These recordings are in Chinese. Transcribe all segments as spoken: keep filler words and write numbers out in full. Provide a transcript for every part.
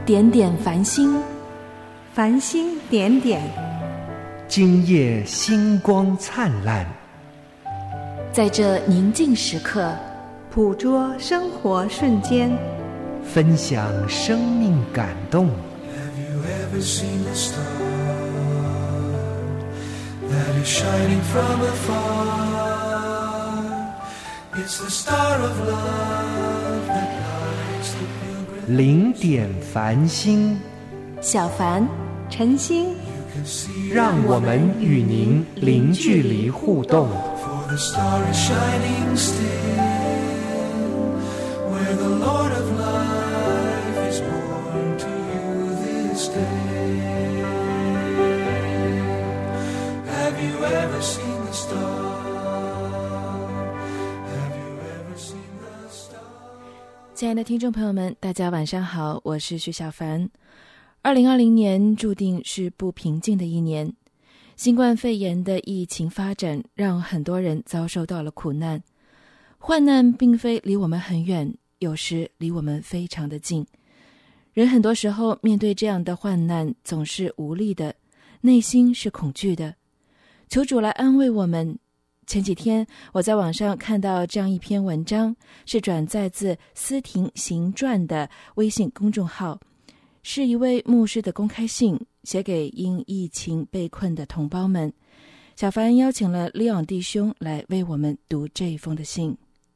点点繁星， 繁星点点， 今夜星光灿烂。 在这宁静时刻， 捕捉生活瞬间， 分享生命感动。 Have you ever seen a star that is shining from afar? It's the star of love that lights the pilgrim. 零点繁星， 小凡、 晨星， 让我们与您零距离互动。 For the star is shining still, where the Lord of life is born to you this day. Have you ever seen the star? Have you ever seen the star? 亲爱的听众朋友们，大家晚上好，我是徐小凡。二零二零年注定是不平静的一年，新冠肺炎的疫情发展让很多人遭受到了苦难。患难并非离我们很远，有时离我们非常的近。人很多时候面对这样的患难总是无力的，内心是恐惧的。求主来安慰我们。前几天我在网上看到这样一篇文章，是转载自思婷行传的微信公众号，是一位牧师的公开信，写给因疫情被困的同胞们。小凡邀请了利昂弟兄来为我们读这一封的信。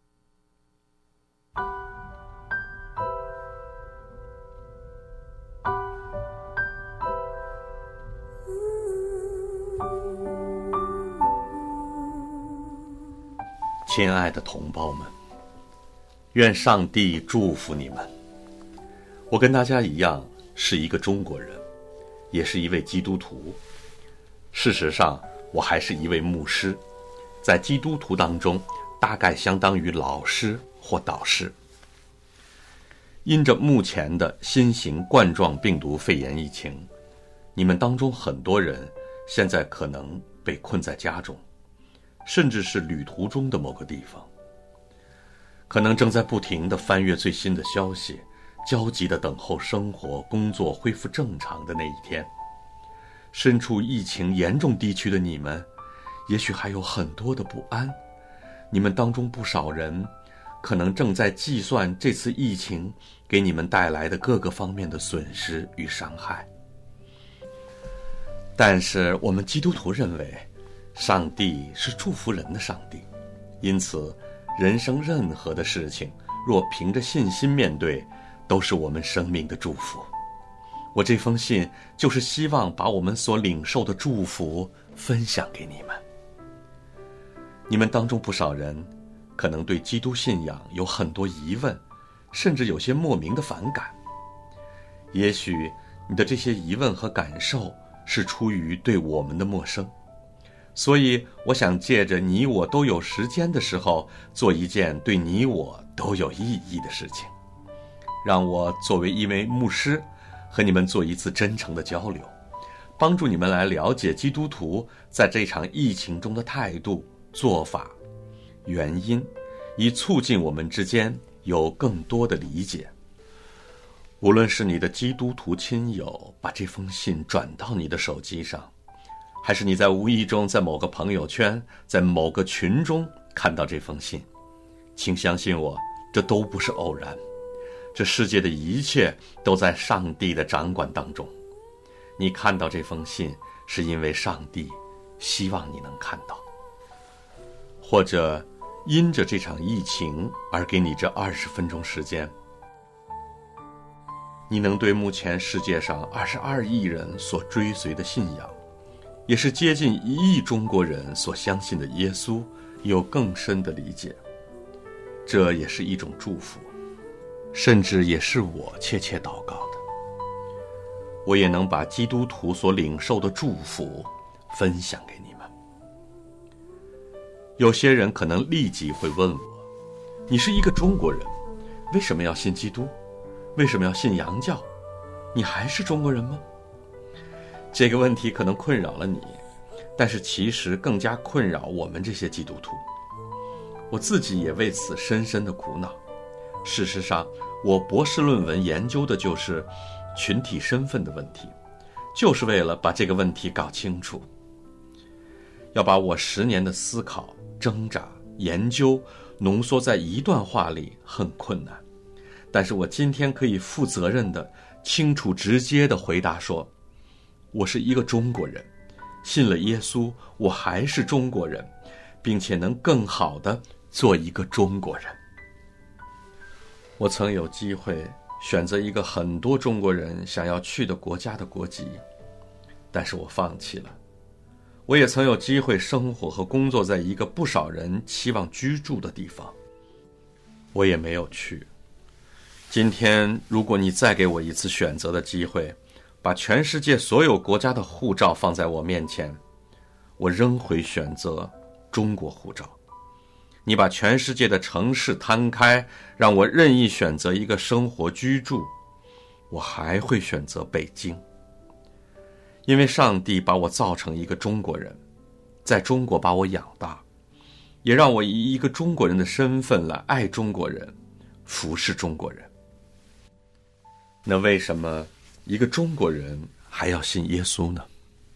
亲爱的同胞们，愿上帝祝福你们。我跟大家一样是一个中国人，也是一位基督徒。事实上，我还是一位牧师，在基督徒当中大概相当于老师或导师。因着目前的新型冠状病毒肺炎疫情，你们当中很多人现在可能被困在家中，甚至是旅途中的某个地方，可能正在不停地翻阅最新的消息，焦急地等候生活工作恢复正常的那一天。身处疫情严重地区的你们，也许还有很多的不安。你们当中不少人可能正在计算这次疫情给你们带来的各个方面的损失与伤害。但是我们基督徒认为，上帝是祝福人的上帝，因此人生任何的事情若凭着信心面对，都是我们生命的祝福。我这封信就是希望把我们所领受的祝福分享给你们。你们当中不少人可能对基督信仰有很多疑问，甚至有些莫名的反感。也许你的这些疑问和感受是出于对我们的陌生，所以我想借着你我都有时间的时候，做一件对你我都有意义的事情。让我作为一位牧师，和你们做一次真诚的交流，帮助你们来了解基督徒在这场疫情中的态度、做法、原因，以促进我们之间有更多的理解。无论是你的基督徒亲友把这封信转到你的手机上，还是你在无意中在某个朋友圈、在某个群中看到这封信，请相信我，这都不是偶然。这世界的一切都在上帝的掌管当中。你看到这封信，是因为上帝希望你能看到，或者因着这场疫情而给你这二十分钟时间，你能对目前世界上二十二亿人所追随的信仰，也是接近一亿中国人所相信的耶稣有更深的理解。这也是一种祝福，甚至也是我切切祷告的。我也能把基督徒所领受的祝福分享给你们。有些人可能立即会问我，你是一个中国人，为什么要信基督？为什么要信洋教？你还是中国人吗？这个问题可能困扰了你，但是其实更加困扰我们这些基督徒。我自己也为此深深的苦恼。事实上，我博士论文研究的就是群体身份的问题，就是为了把这个问题搞清楚。要把我十年的思考、挣扎、研究浓缩在一段话里很困难，但是我今天可以负责任的、清楚直接的回答说，我是一个中国人，信了耶稣，我还是中国人，并且能更好的做一个中国人。我曾有机会选择一个很多中国人想要去的国家的国籍，但是我放弃了。我也曾有机会生活和工作在一个不少人期望居住的地方，我也没有去。今天如果你再给我一次选择的机会，把全世界所有国家的护照放在我面前，我仍会选择中国护照。你把全世界的城市摊开，让我任意选择一个生活居住，我还会选择北京。因为上帝把我造成一个中国人，在中国把我养大，也让我以一个中国人的身份来爱中国人，服侍中国人。那为什么一个中国人还要信耶稣呢？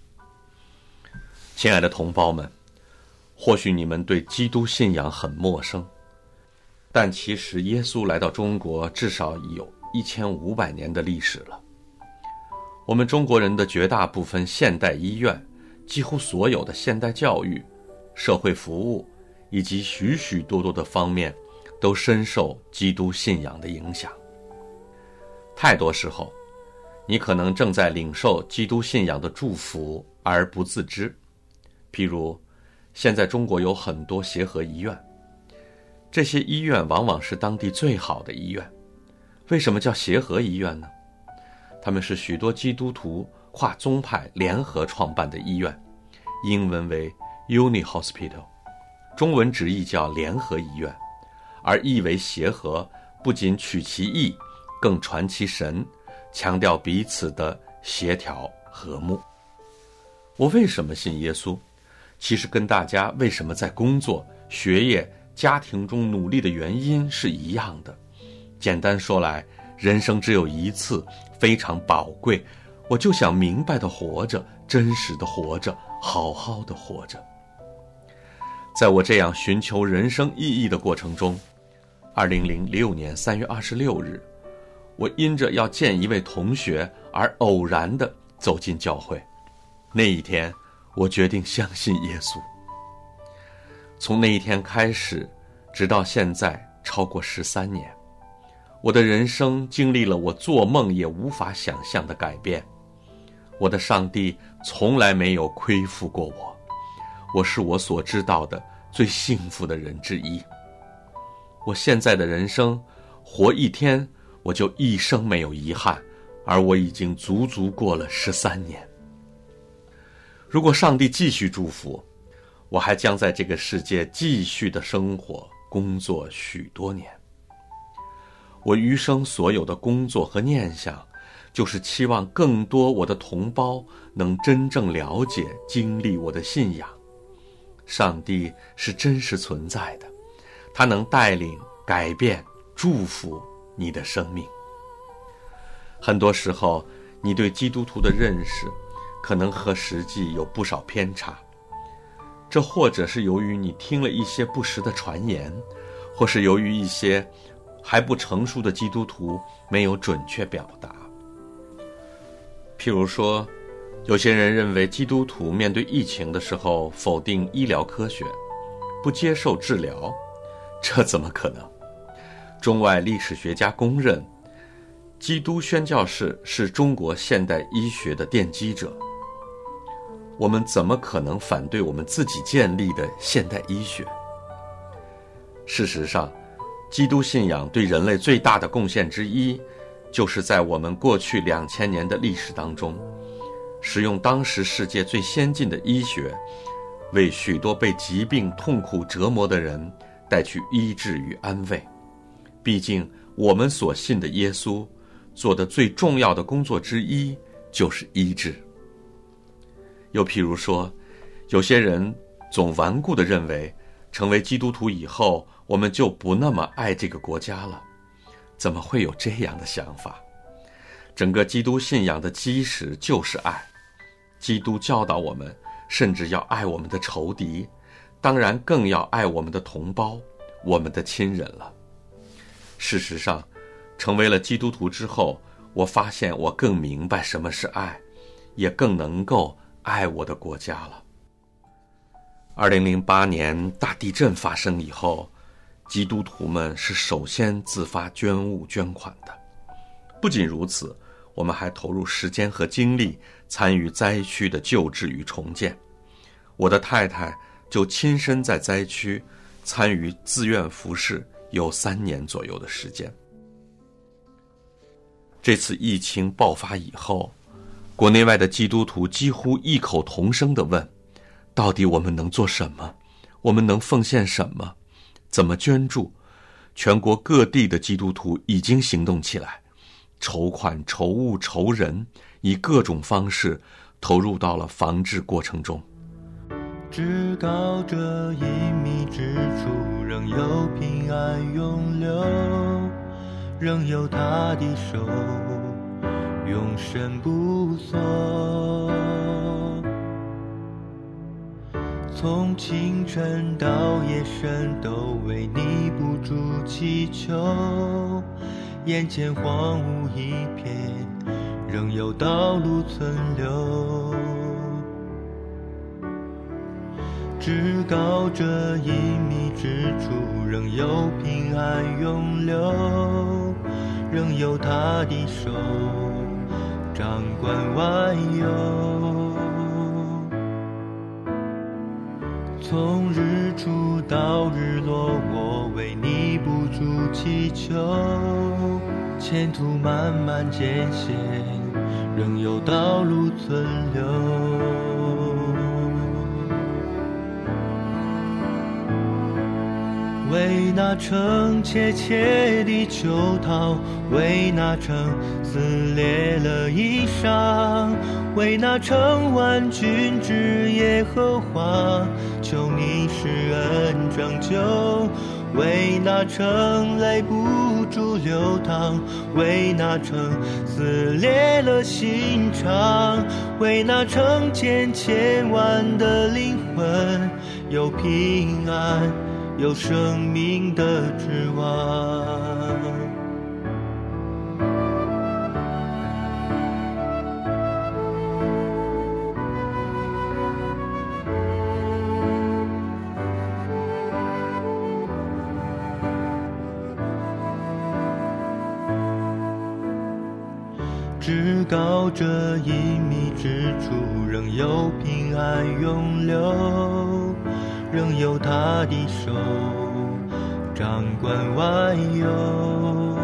亲爱的同胞们，或许你们对基督信仰很陌生，但其实耶稣来到中国至少已有一千五百年的历史了。我们中国人的绝大部分现代医院，几乎所有的现代教育、社会服务以及许许多多的方面，都深受基督信仰的影响。太多时候，你可能正在领受基督信仰的祝福而不自知。譬如，现在中国有很多协和医院，这些医院往往是当地最好的医院。为什么叫协和医院呢？他们是许多基督徒跨宗派联合创办的医院，英文为 Uni Hospital， 中文直译叫联合医院，而译为协和，不仅取其意，更传其神，强调彼此的协调和睦。我为什么信耶稣？其实跟大家为什么在工作、学业、家庭中努力的原因是一样的。简单说来，人生只有一次，非常宝贵，我就想明白的活着，真实的活着，好好的活着。在我这样寻求人生意义的过程中，二零零六年三月二十六日，我因着要见一位同学而偶然地走进教会。那一天，我决定相信耶稣。从那一天开始，直到现在超过十三年，我的人生经历了我做梦也无法想象的改变。我的上帝从来没有亏负过我，我是我所知道的最幸福的人之一。我现在的人生，活一天我就一生没有遗憾，而我已经足足过了十三年。如果上帝继续祝福，我还将在这个世界继续的生活、工作许多年。我余生所有的工作和念想，就是期望更多我的同胞能真正了解、经历我的信仰。上帝是真实存在的，他能带领、改变、祝福你的生命。很多时候，你对基督徒的认识可能和实际有不少偏差，这或者是由于你听了一些不实的传言，或是由于一些还不成熟的基督徒没有准确表达。譬如说，有些人认为基督徒面对疫情的时候否定医疗科学，不接受治疗，这怎么可能？中外历史学家公认，基督宣教士是中国现代医学的奠基者。我们怎么可能反对我们自己建立的现代医学？事实上，基督信仰对人类最大的贡献之一，就是在我们过去两千年的历史当中，使用当时世界最先进的医学，为许多被疾病痛苦折磨的人带去医治与安慰。毕竟，我们所信的耶稣做的最重要的工作之一，就是医治。又譬如说，有些人总顽固地认为，成为基督徒以后，我们就不那么爱这个国家了。怎么会有这样的想法？ 整个基督信仰的基石就是爱。基督教导我们，甚至要爱我们的仇敌，当然更要爱我们的同胞，我们的亲人了。事实上，成为了基督徒之后，我发现我更明白什么是爱，也更能够爱我的国家了。二零零八年大地震发生以后，基督徒们是首先自发捐物捐款的。不仅如此，我们还投入时间和精力参与灾区的救治与重建。我的太太就亲身在灾区参与自愿服侍有三年左右的时间。这次疫情爆发以后，国内外的基督徒几乎异口同声地问，到底我们能做什么？我们能奉献什么？怎么捐助？全国各地的基督徒已经行动起来，筹款、筹物、筹人，以各种方式投入到了防治过程中。 至高者隐秘之处，仍有平安永留，仍有他的手永生不缩。从清晨到夜深，都为你不住祈求。眼前荒芜一片，仍有道路存留。至高者隐秘之处，仍有平安永留，仍有他的手掌管万有。从日出到日落，我为你不住祈求。前途漫漫艰险，仍有道路存留。为那城切切地求讨，为那城撕裂了衣裳，为那城万军之耶和华，求你施恩拯救。为那城泪不住流淌，为那城撕裂了心肠，为那城千千万的灵魂有平安，有生命的指望。至高者隐秘之处，仍有平安永留，仍有他的手掌管万有。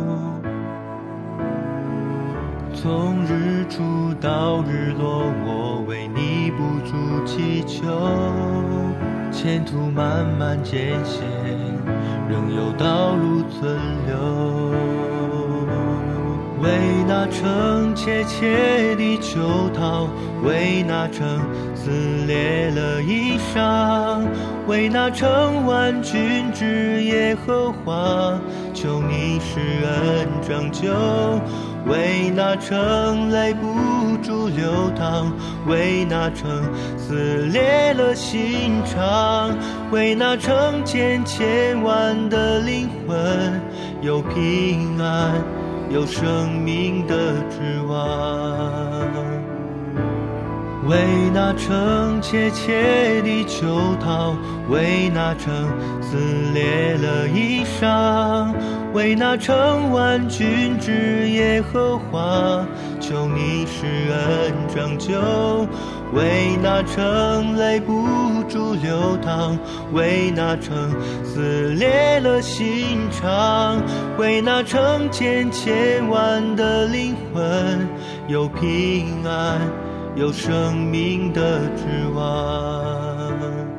从日出到日落，我为你不住祈求。前途漫漫艰险，仍有道路存留。为那城切切地求讨，为那城撕裂了衣裳，为那城万军之耶和华，求你施恩拯救。为那城泪不住流淌，为那城撕裂了心肠，为那城千千万的灵魂有平安，有生命的指望。为那城切切地求讨，为那城撕裂了衣裳，为那城万军之耶和华，求你施恩拯救。为那城泪不住流淌，为那城撕裂了心肠，为那城千千万的灵魂有平安，有生命的指望。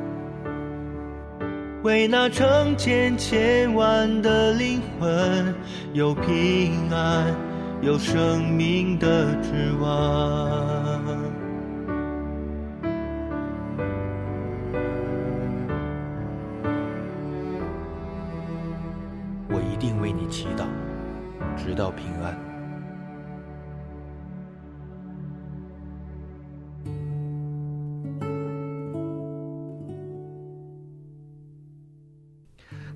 为那城千千万的灵魂有平安，有生命的指望。 我一定为你祈祷，直到平安。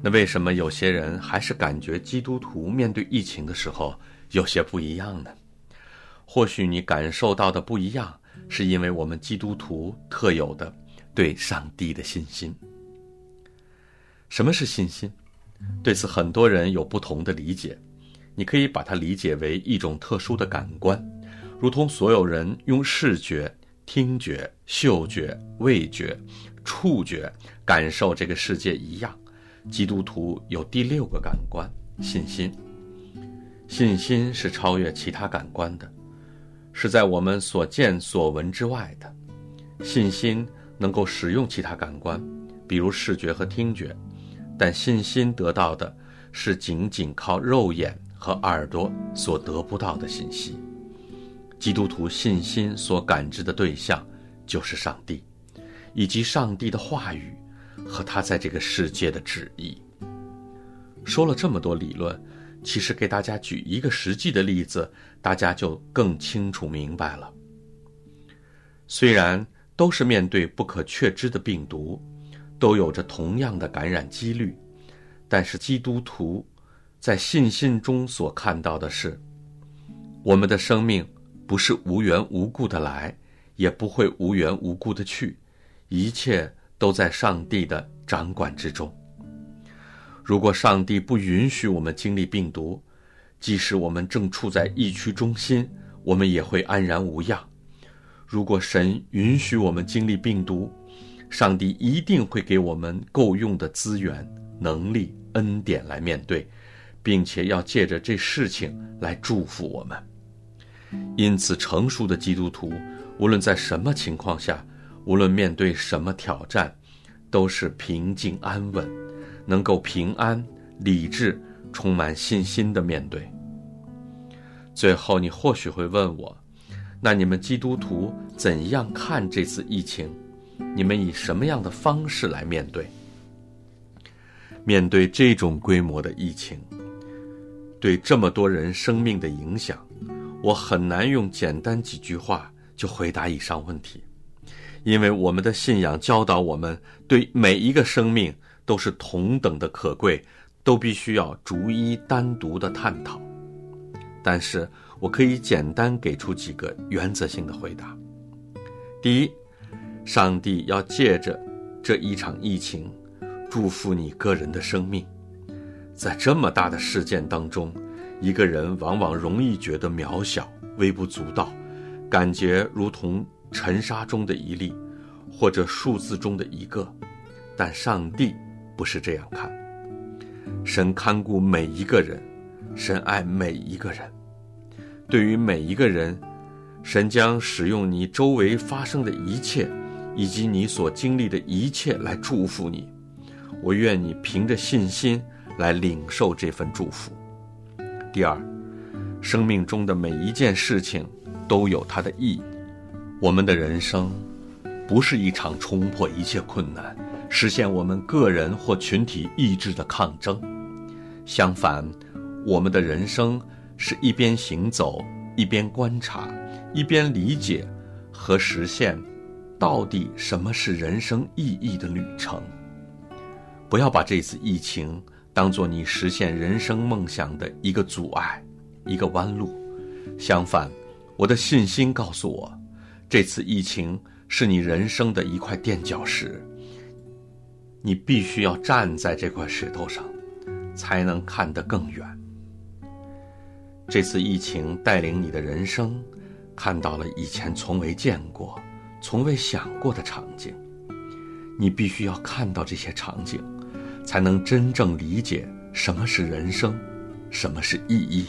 那为什么有些人还是感觉基督徒面对疫情的时候有些不一样呢？或许你感受到的不一样，是因为我们基督徒特有的对上帝的信心。什么是信心？对此很多人有不同的理解。你可以把它理解为一种特殊的感官，如同所有人用视觉、听觉、嗅觉、味觉、触觉感受这个世界一样，基督徒有第六个感官，信心。信心是超越其他感官的，是在我们所见所闻之外的。信心能够使用其他感官，比如视觉和听觉，但信心得到的是仅仅靠肉眼和耳朵所得不到的信息。基督徒信心所感知的对象就是上帝，以及上帝的话语和他在这个世界的旨意。说了这么多理论，其实给大家举一个实际的例子，大家就更清楚明白了。虽然都是面对不可确知的病毒，都有着同样的感染几率，但是基督徒在信心中所看到的是，我们的生命不是无缘无故的来，也不会无缘无故的去，一切都在上帝的掌管之中。如果上帝不允许我们经历病毒，即使我们正处在疫区中心，我们也会安然无恙。如果神允许我们经历病毒，上帝一定会给我们够用的资源、能力、恩典来面对，并且要借着这事情来祝福我们。因此，成熟的基督徒无论在什么情况下，无论面对什么挑战，都是平静安稳，能够平安、理智、充满信心的面对。最后，你或许会问我，那你们基督徒怎样看这次疫情？你们以什么样的方式来面对？面对这种规模的疫情，对这么多人生命的影响，我很难用简单几句话就回答以上问题，因为我们的信仰教导我们，对每一个生命都是同等的可贵，都必须要逐一单独的探讨。但是我可以简单给出几个原则性的回答。第一，上帝要借着这一场疫情祝福你个人的生命。在这么大的事件当中，一个人往往容易觉得渺小、微不足道，感觉如同尘沙中的一粒，或者数字中的一个。但上帝不是这样看，神看顾每一个人，神爱每一个人。对于每一个人，神将使用你周围发生的一切，以及你所经历的一切来祝福你。我愿你凭着信心来领受这份祝福。第二，生命中的每一件事情都有它的意义。我们的人生不是一场冲破一切困难，实现我们个人或群体意志的抗争。相反，我们的人生是一边行走，一边观察，一边理解和实现到底什么是人生意义的旅程。不要把这次疫情当作你实现人生梦想的一个阻碍，一个弯路。相反，我的信心告诉我，这次疫情是你人生的一块垫脚石，你必须要站在这块石头上，才能看得更远。这次疫情带领你的人生，看到了以前从未见过、从未想过的场景。你必须要看到这些场景，才能真正理解什么是人生，什么是意义。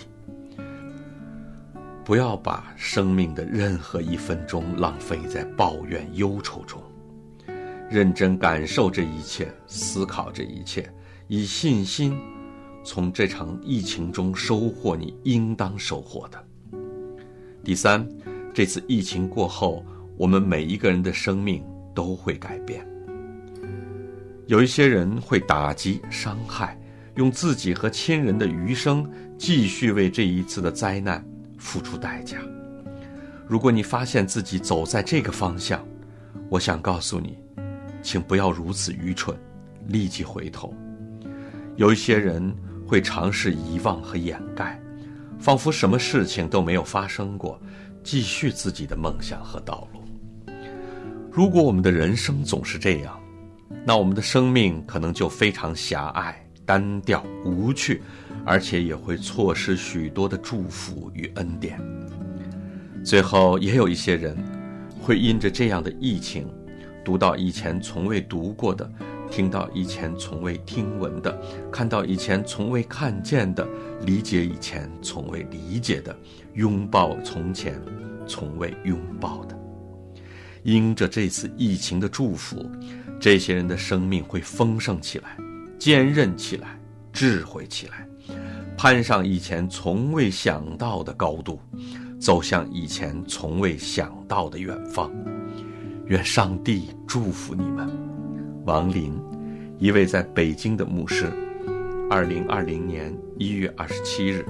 不要把生命的任何一分钟浪费在抱怨忧愁中，认真感受这一切，思考这一切，以信心从这场疫情中收获你应当收获的。第三，这次疫情过后，我们每一个人的生命都会改变。有一些人会打击、伤害，用自己和亲人的余生继续为这一次的灾难付出代价。如果你发现自己走在这个方向，我想告诉你，请不要如此愚蠢，立即回头。 有一些人会尝试遗忘和掩盖，仿佛什么事情都没有发生过，继续自己的梦想和道路。如果我们的人生总是这样，那我们的生命可能就非常狭隘、单调、无趣，而且也会错失许多的祝福与恩典。最后也有一些人会因着这样的疫情，读到以前从未读过的，听到以前从未听闻的，看到以前从未看见的，理解以前从未理解的，拥抱从前从未拥抱的。因着这次疫情的祝福，这些人的生命会丰盛起来，坚韧起来，智慧起来，攀上以前从未想到的高度，走向以前从未想到的远方。愿上帝祝福你们。王林，一位在北京的牧师，二零二零年一月二十七日。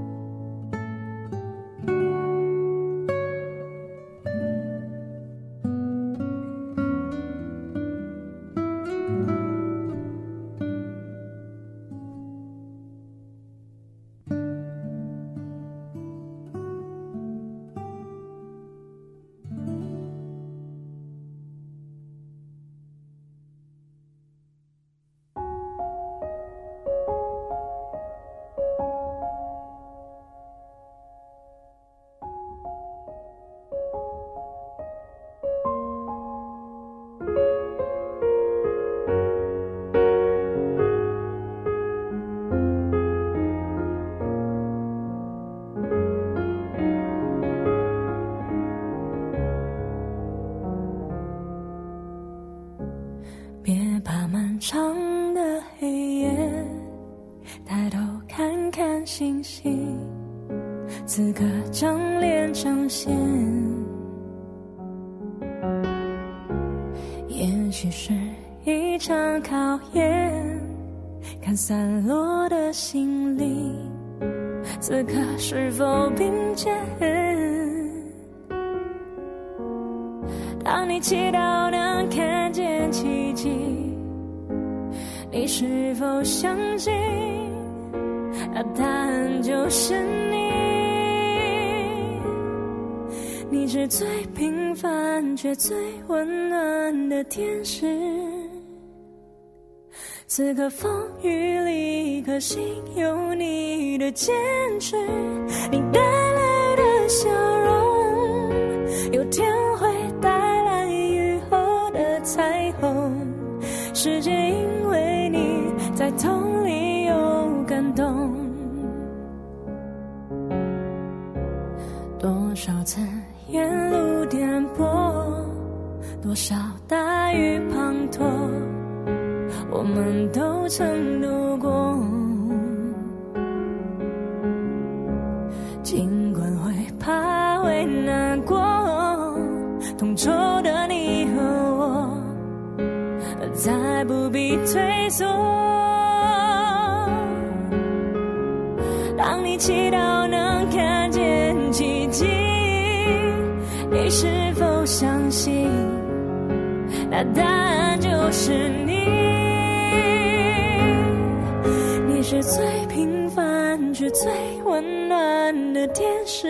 别怕漫长的黑夜，抬头看看星星，此刻正脸呈现。也许是一场考验，看散落的心灵，此刻是否并肩？当你祈祷能看见奇迹，你是否相信那答案就是你？你是最平凡却最温暖的天使，此刻风雨里一颗心有你的坚持，你带来的笑容有天会带来雨后的彩虹，世界因为你在痛里有感动。多少次沿路颠簸，多少大雨滂沱，我们都曾度过。尽管会怕会难过，同仇的你和我再不必退缩。当你祈祷能看见奇迹，你是否相信那答案就是你？你是最平凡却最温暖的天使，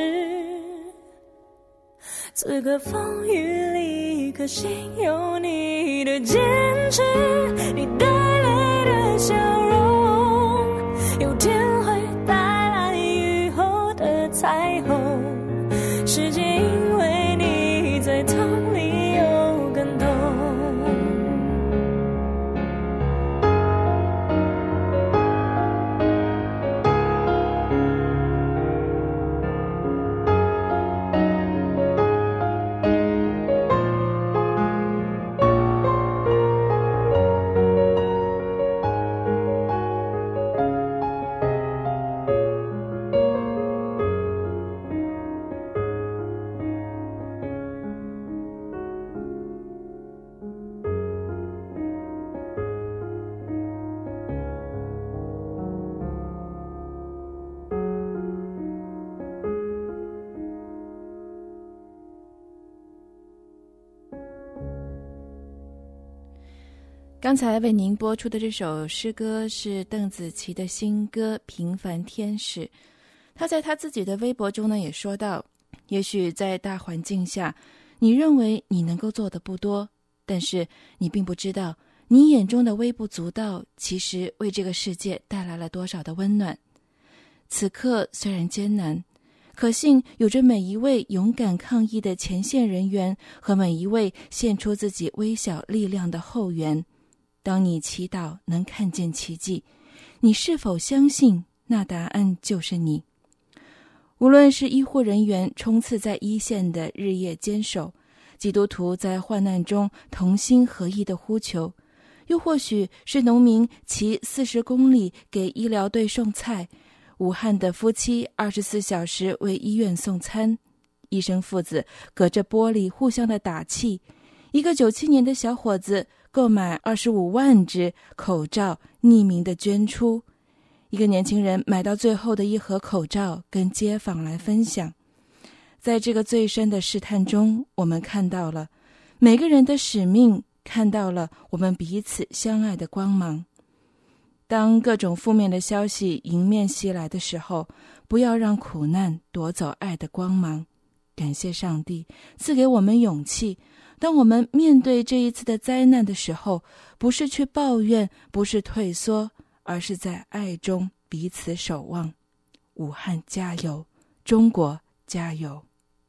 此刻风雨里一颗心有你的坚持，你带来的笑容有天会带来雨后的彩虹，世界因为你在痛里有感动。 刚才为您播出的这首诗歌是邓紫棋的新歌《平凡天使》。她在她自己的微博中呢也说到，也许在大环境下，你认为你能够做的不多，但是你并不知道，你眼中的微不足道，其实为这个世界带来了多少的温暖。此刻虽然艰难，可信有着每一位勇敢抗疫的前线人员和每一位献出自己微小力量的后援。当你祈祷能看见奇迹，你是否相信那答案就是你？无论是医护人员冲刺在一线的日夜坚守，基督徒在患难中同心合意的呼求，又或许是农民骑四十公里给医疗队送菜，武汉的夫妻二十四小时为医院送餐，医生父子隔着玻璃互相的打气，一个九七年的小伙子购买二十五万只口罩匿名的捐出，一个年轻人买到最后的一盒口罩跟街坊来分享。在这个最深的试探中，我们看到了每个人的使命，看到了我们彼此相爱的光芒。当各种负面的消息迎面袭来的时候，不要让苦难夺走爱的光芒。感谢上帝赐给我们勇气，当我们面对这一次的灾难的时候，不是去抱怨，不是退缩，而是在爱中彼此守望。武汉加油，中国加油。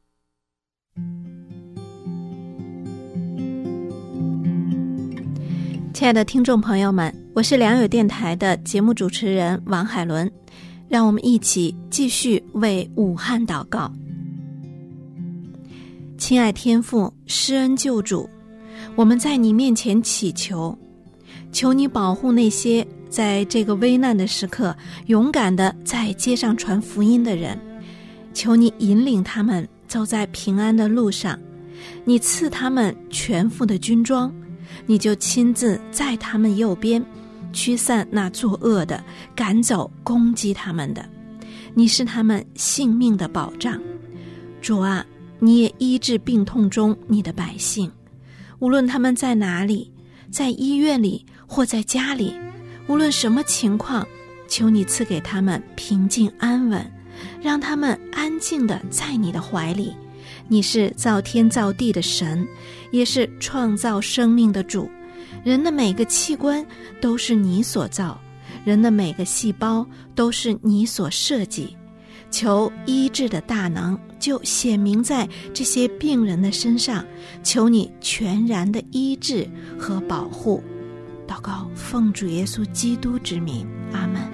亲爱的听众朋友们，我是良友电台的节目主持人王海伦，让我们一起继续为武汉祷告。亲爱天父，施恩救主，我们在你面前祈求，求你保护那些在这个危难的时刻勇敢地在街上传福音的人，求你引领他们走在平安的路上，你赐他们全副的军装，你就亲自在他们右边驱散那作恶的，赶走攻击他们的，你是他们性命的保障。主啊，你也医治病痛中你的百姓，无论他们在哪里，在医院里或在家里，无论什么情况，求你赐给他们平静安稳，让他们安静地在你的怀里。你是造天造地的神，也是创造生命的主，人的每个器官都是你所造，人的每个细胞都是你所设计。求医治的大能就显明在这些病人的身上，求你全然的医治和保护。祷告奉主耶稣基督之名，阿们。